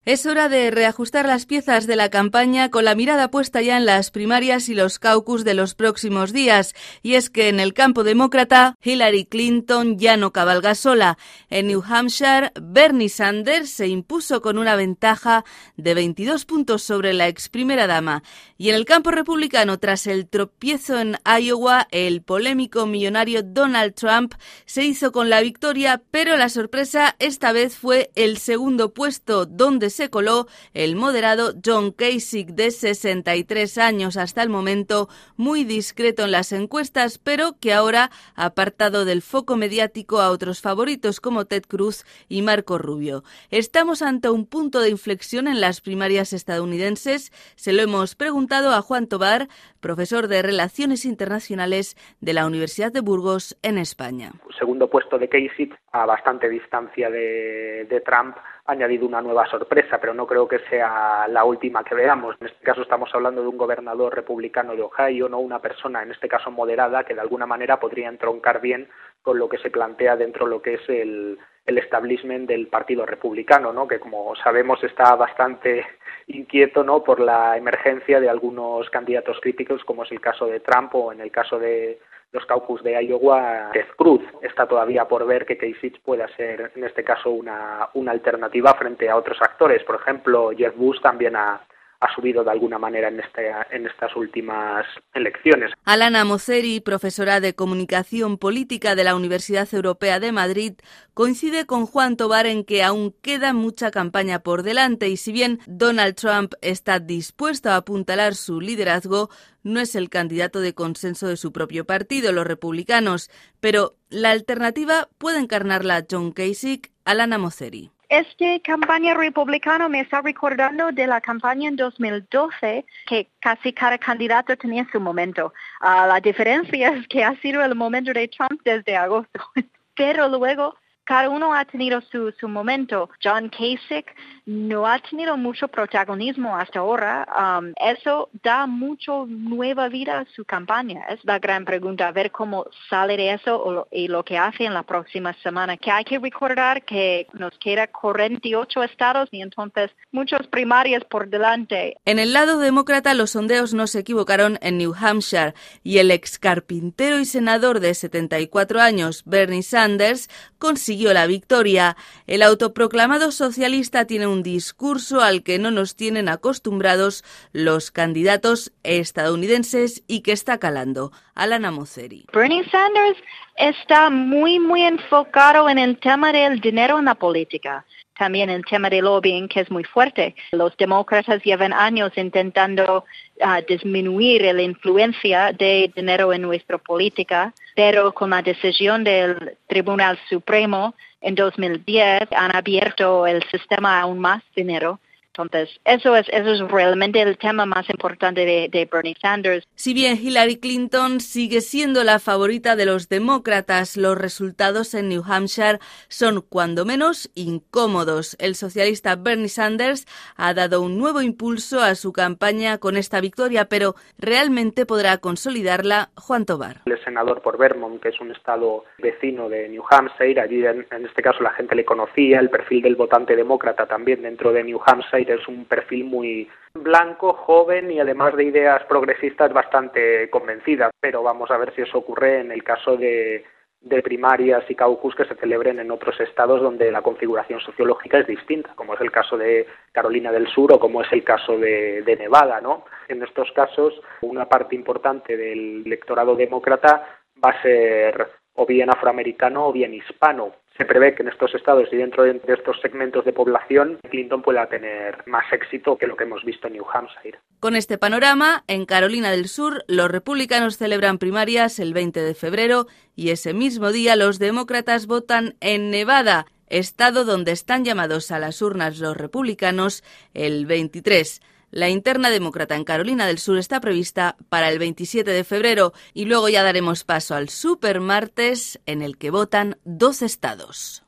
Es hora de reajustar las piezas de la campaña con la mirada puesta ya en las primarias y los caucus de los próximos días. Y es que en el campo demócrata, Hillary Clinton ya no cabalga sola. En New Hampshire, Bernie Sanders se impuso con una ventaja de 22 puntos sobre la ex primera dama. Y en el campo republicano, tras el tropiezo en Iowa, el polémico millonario Donald Trump se hizo con la victoria, pero la sorpresa esta vez fue el segundo puesto, donde se coló el moderado John Kasich, de 63 años hasta el momento, muy discreto en las encuestas, pero que ahora ha apartado del foco mediático a otros favoritos como Ted Cruz y Marco Rubio. ¿Estamos ante un punto de inflexión en las primarias estadounidenses? Se lo hemos preguntado a Juan Tobar, profesor de Relaciones Internacionales de la Universidad de Burgos, en España. Segundo puesto de Kasich, a bastante distancia de Trump, ha añadido una nueva sorpresa, pero no creo que sea la última que veamos. En este caso estamos hablando de un gobernador republicano de Ohio, no una persona, en este caso moderada, que de alguna manera podría entroncar bien con lo que se plantea dentro de lo que es el establishment del Partido Republicano, ¿no? Que como sabemos está bastante inquieto, ¿no?, por la emergencia de algunos candidatos críticos, como es el caso de Trump o en el caso de los caucus de Iowa, Ted Cruz. Está todavía por ver que Kasich pueda ser, en este caso, una alternativa frente a otros actores. Por ejemplo, Jeb Bush también ha subido de alguna manera en estas últimas elecciones. Alana Mosseri, profesora de Comunicación Política de la Universidad Europea de Madrid, coincide con Juan Tobar en que aún queda mucha campaña por delante y si bien Donald Trump está dispuesto a apuntalar su liderazgo, no es el candidato de consenso de su propio partido, los republicanos, pero la alternativa puede encarnarla John Kasich. Alana Mosseri. Esta campaña republicana me está recordando de la campaña en 2012, que casi cada candidato tenía su momento. La diferencia es que ha sido el momento de Trump desde agosto, pero luego cada uno ha tenido su momento. John Kasich no ha tenido mucho protagonismo hasta ahora. Eso da mucho nueva vida a su campaña. Es la gran pregunta, a ver cómo sale de eso y lo que hace en la próxima semana. Que hay que recordar que nos queda 48 estados y entonces muchas primarias por delante. En el lado demócrata los sondeos no se equivocaron en New Hampshire y el ex carpintero y senador de 74 años, Bernie Sanders, consiguió la victoria. El autoproclamado socialista tiene un discurso al que no nos tienen acostumbrados los candidatos estadounidenses y que está calando. Alana Mosseri. Bernie Sanders está muy enfocado en el tema del dinero en la política. También el tema del lobbying, que es muy fuerte. Los demócratas llevan años intentando disminuir la influencia de dinero en nuestra política, pero con la decisión del Tribunal Supremo en 2010 han abierto el sistema a aún más dinero. Entonces, eso es realmente el tema más importante de Bernie Sanders. Si bien Hillary Clinton sigue siendo la favorita de los demócratas, los resultados en New Hampshire son cuando menos incómodos. El socialista Bernie Sanders ha dado un nuevo impulso a su campaña con esta victoria, pero ¿realmente podrá consolidarla? Juan Tobar. El senador por Vermont, que es un estado vecino de New Hampshire, allí en este caso la gente le conocía, el perfil del votante demócrata también dentro de New Hampshire es un perfil muy blanco, joven y además de ideas progresistas bastante convencida, pero vamos a ver si eso ocurre en el caso de primarias y caucus que se celebren en otros estados donde la configuración sociológica es distinta, como es el caso de Carolina del Sur o como es el caso de Nevada, ¿no? En estos casos, una parte importante del electorado demócrata va a ser o bien afroamericano o bien hispano. Se prevé que en estos estados y dentro de estos segmentos de población, Clinton pueda tener más éxito que lo que hemos visto en New Hampshire. Con este panorama, en Carolina del Sur, los republicanos celebran primarias el 20 de febrero y ese mismo día los demócratas votan en Nevada, estado donde están llamados a las urnas los republicanos el 23. La interna demócrata en Carolina del Sur está prevista para el 27 de febrero y luego ya daremos paso al supermartes en el que votan 2 estados.